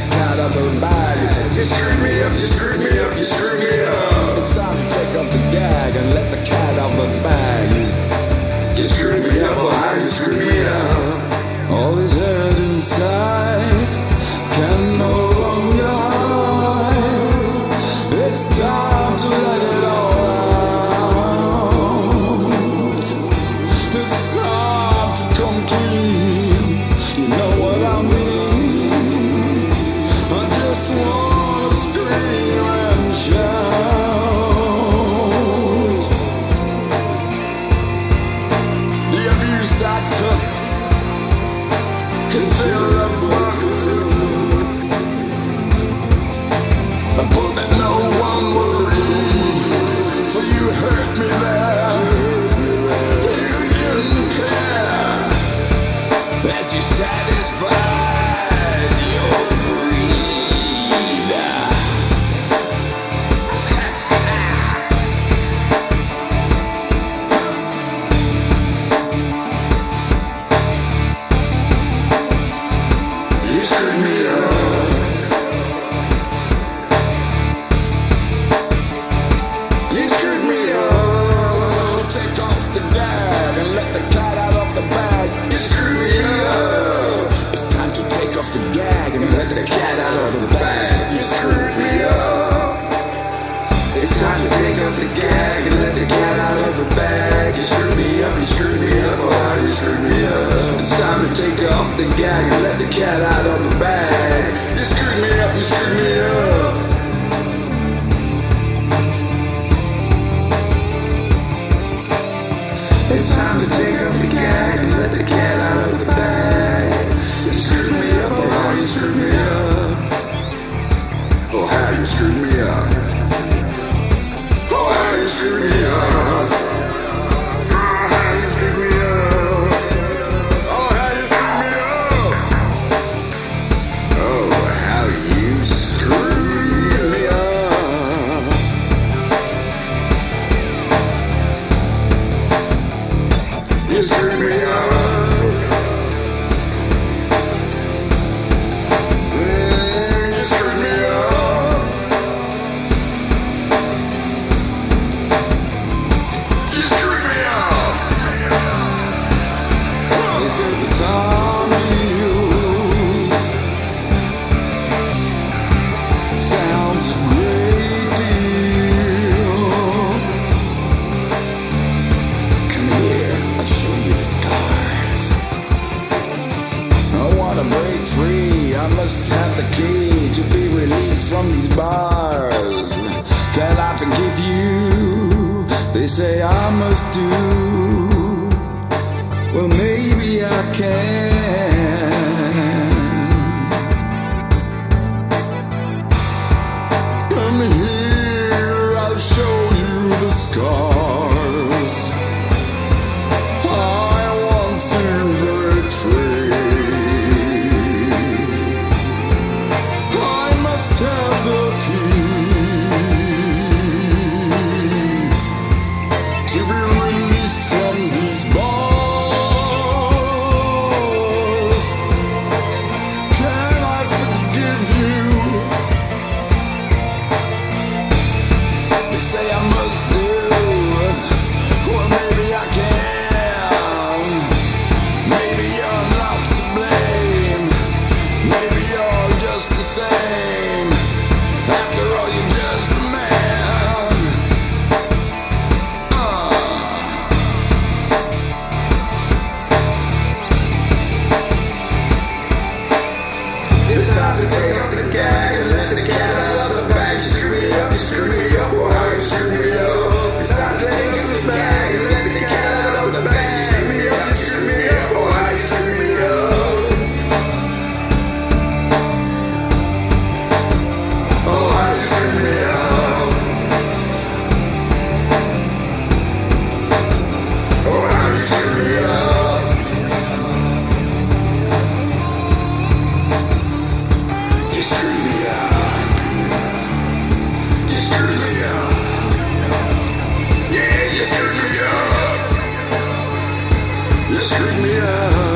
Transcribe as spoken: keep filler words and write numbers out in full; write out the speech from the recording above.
cat out of the bag. You screwed me up, you screwed me up, you screwed me up. It's time to take off the gag and let the cat out of the bag. You screwed me up, oh how you screwed me up. All this hurt inside can no longer hide. It's time to let it all out. It's time to come clean. You know what I mean. I just wanna scream and shout. The abuse I took can fill the book. A book that no one will read. For you hurt me there. You didn't care. As you satisfied your greed. You screwed me up. You screwed me up. Take off the gag and let the cat out of the bag. You screwed me up. It's time to take off the gag and let the cat out of the bag. You screwed me up. It's time to take off the gag and let the cat out of the bag. You screwed me up, you screwed me up, oh how you screwed me up. It's time to take off the gag and let the cat out of the bag. You screwed me up, you screwed me up. It's time to take off the gag and let the cat out of the bag. You screwed me up, oh how you screwed me up. Oh how you screwed me up. Oh how you screwed me up. Oh how you screwed me up. Oh how you screwed me up. Oh how you screwed me up. You screwed me up. Mm, you screwed me up. You screwed me up. This is the time you use. Sounds a great deal. Come here, I'll show you the scars. I wanna break free. I must have the key to be released from these bars. Can I forgive you? They say I must do. Well, maybe I can. Come here, I'll show you the scars. I want to break free. I must have the key to be released from these bars. Can I forgive you? They say I must do. Well, maybe I can. Maybe you're not to blame. Maybe you're just the same. After all, you're just a man. Uh. It's time to take off the gag and let the cat out of the bag. You screw me up, you screw me up, oh how you screw me up. It's time to take off the bag and let the cat out of the bag. You screw me up, you screw me up, oh how you screw me up. Oh how you screw me up. Oh how you screw me up. You screwed me up. You screwed me up. Yeah, you screwed me up. You screwed me up.